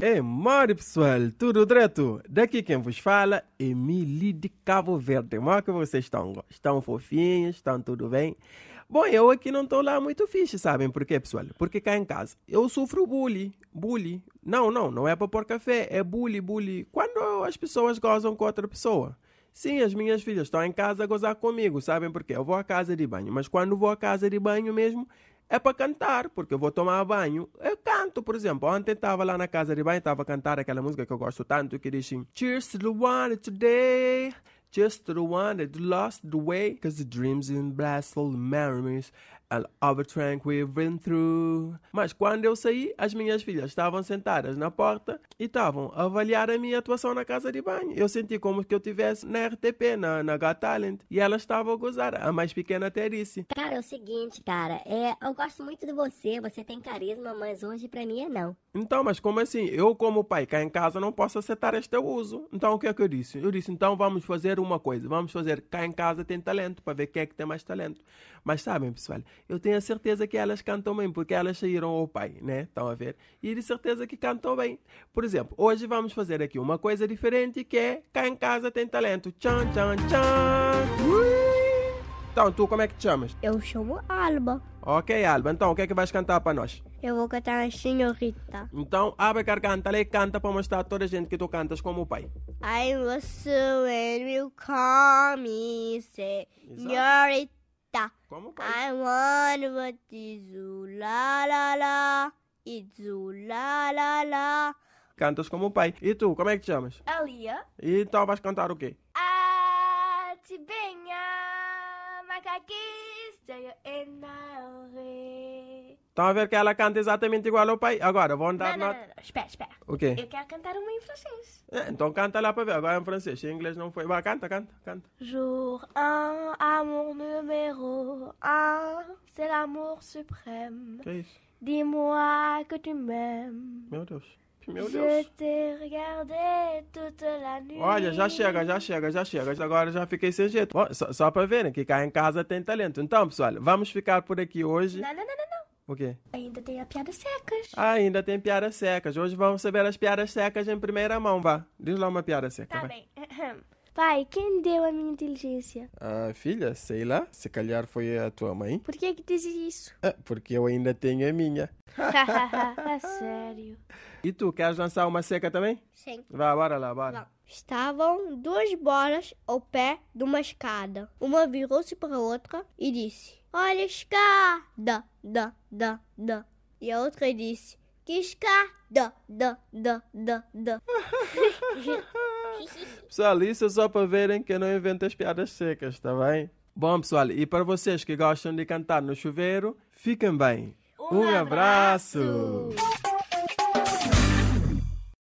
Mori pessoal, tudo direto? Daqui quem vos fala é Mili de Cabo Verde. Como é que vocês estão? Estão fofinhos? Estão tudo bem? Bom, eu aqui não estou lá muito fixe, sabem por quê, pessoal? Porque cá em casa eu sofro bullying. Bullying. Não é para pôr café, é bullying. Quando as pessoas gozam com outra pessoa. Sim, as minhas filhas estão em casa a gozar comigo, sabem por quê? Eu vou à casa de banho, mas quando vou à casa de banho mesmo, é para cantar, porque eu vou tomar banho. Eu canto, por exemplo. Ontem estava lá na casa de banho, estava a cantar aquela música que eu gosto tanto, que diz assim: Cheers to the one today, cheers to the one that lost the way, cause the dreams in blissful memories and all the we've been through. Mas quando eu saí, as minhas filhas estavam sentadas na porta e estavam a avaliar a minha atuação na casa de banho. Eu senti como que eu estivesse na RTP, na Got Talent. E elas estavam a gozar. A mais pequena até disse: Cara, é o seguinte, cara. Eu gosto muito de você. Você tem carisma, mas hoje pra mim é não. Então, mas como assim? Eu, como pai, cá em casa não posso aceitar este uso. Então, o que é que eu disse? Eu disse, então vamos fazer uma coisa. Vamos fazer cá em casa tem talento, para ver quem é que tem mais talento. Mas sabem, pessoal, eu tenho a certeza que elas cantam bem, porque elas saíram ao pai, né? Estão a ver? E de certeza que cantam bem. Por exemplo, hoje vamos fazer aqui uma coisa diferente, que é cá em casa tem talento. Tchan, tchan, tchan. Então, tu como é que te chamas? Eu chamo Alba. Ok, Alba. Então, o que é que vais cantar para nós? Eu vou cantar a senhorita. Então, abre a garganta e canta para mostrar a toda a gente que tu cantas como o pai. I was so and will call me senhorita. Como o pai. I want what is la la la. It's la la la. Cantas como o pai. E tu, como é que te chamas? Alia. E então vais cantar o quê? Atibenha, macaquis, jaio enaure. Estão a ver que ela canta exatamente igual ao pai? Agora, vão dar Não. nota. Espera. O quê? Eu quero cantar uma em francês. Então canta lá para ver. Agora é em francês. Em inglês não foi. Vai, canta. Jour 1, amour numéro 1, c'est l'amour suprême. Que é isso? Dis-moi que tu m'aimes. Meu Deus. Je t'ai regardé toute la nuit. Olha, já chega. Agora já fiquei sem jeito. Ó, só para verem que cá em casa tem talento. Então, pessoal, vamos ficar por aqui hoje. Não. O quê? Ainda tem a piada secas. Ainda tem piadas secas. Hoje vamos saber as piadas secas em primeira mão, vá. Diz lá uma piada seca. Tá vai. bem. Pai, quem deu a minha inteligência? Ah, filha, sei lá. Se calhar foi a tua mãe. Por que dizes isso? Porque eu ainda tenho a minha. A sério. E tu, queres lançar uma seca também? Sim. Vá, bora lá, bora. Estavam duas bolas ao pé de uma escada. Uma virou-se para a outra e disse: Olha a escada, da. E a outra disse: Que escada, da. Pessoal, isso é só para verem que eu não invento as piadas secas, tá bem? Bom, pessoal, e para vocês que gostam de cantar no chuveiro, fiquem bem. Um abraço.